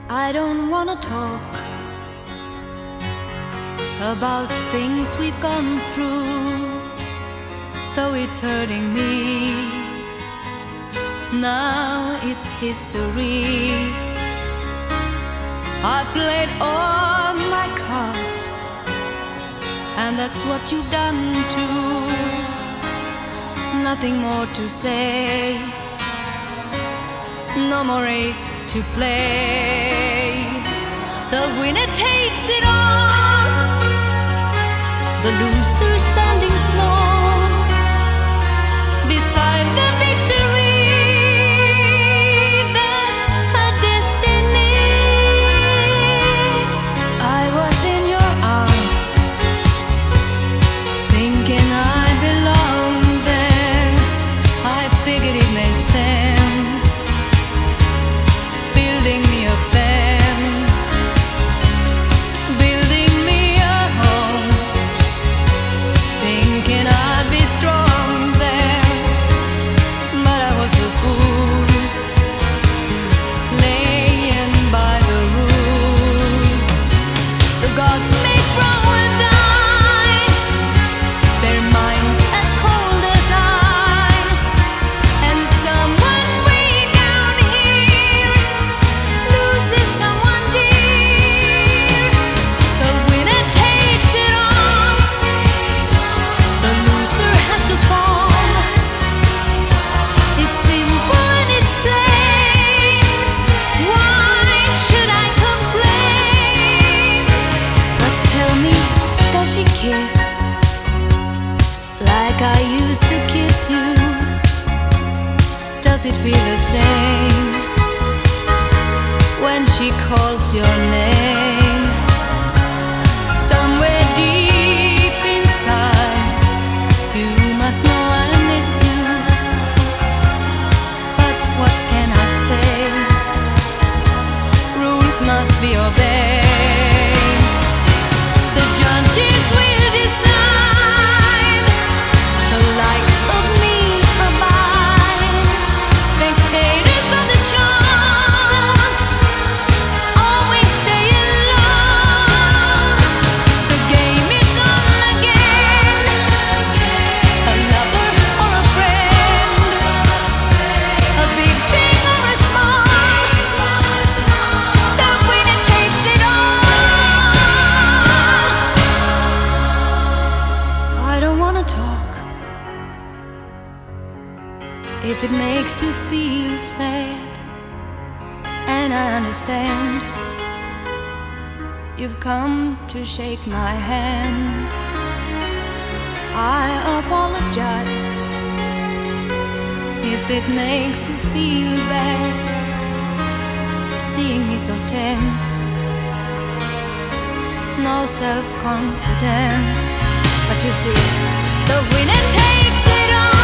I don't wanna talk about things we've gone through, though it's hurting me. Now it's history. I played all my cards, and that's what you've done too. Nothing more to say, no more race to play. The winner takes it all, the loser standing small beside the victory. That's her destiny. I was in your arms, thinking I belonged there. I figured it made sense, building me a fence, building me a home, thinking I'd be strong there. But I was a fool, laying by the rules. The gods make wrong with dice, their minds as cold as ice. And someone way down here loses someone dear. The winner takes it all, the loser has to fall. It's simple and it's plain. Why should I complain? But tell me, does she kiss like I used to kiss you? Does it feel the same when she calls your name? Somewhere deep inside, you must know I miss you. But what can I say? Rules must be obeyed. The judges will decide, the likes of me abide. Spectators of the show always stay alone. The game is on again, a lover or a friend, a big thing or a small, the winner takes it all. I don't wanna talk if it makes you feel sad, and I understand. You've come to shake my hand. I apologize if it makes you feel bad, seeing me so tense, no self-confidence. But you see, the winner takes it all.